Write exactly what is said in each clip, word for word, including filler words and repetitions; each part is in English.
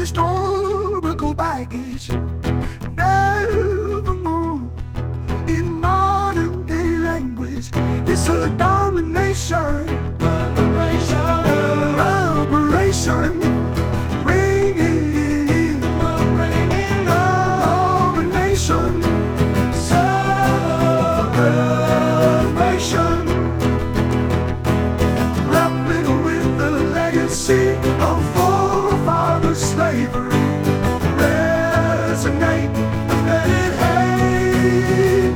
historical baggage never more in modern day language. It's a domination, liberation, liberation, bringing in, bringing domination, celebration, grappling with the legacy of forefather slavery. Resonate and let it hate.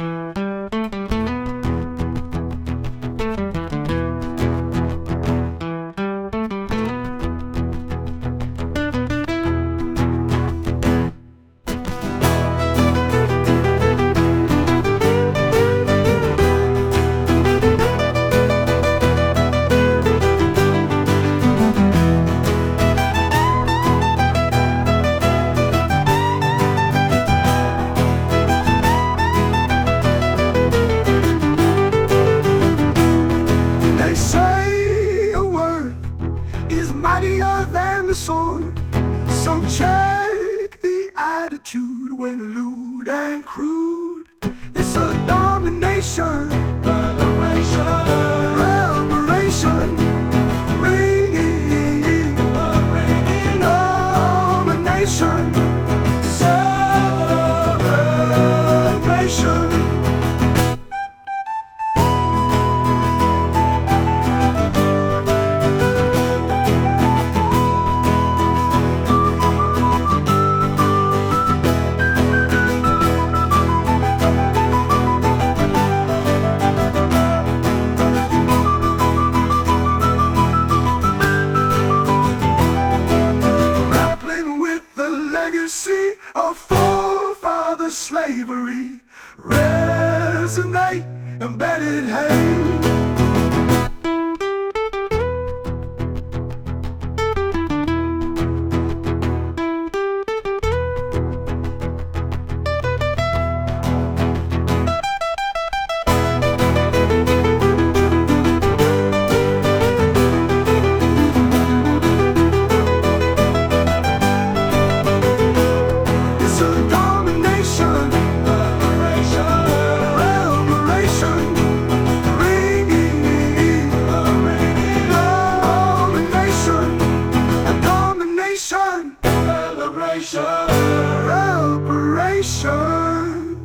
They say a word is mightier than the sword. So check the attitude when lewd and crude. It's a domination, liberation, liberation, bringing, bringing domination, celebration. Legacy of forefather slavery. Resonate, embedded hate. Celebration,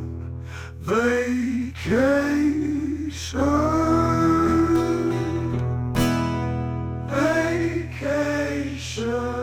vacation, vacation.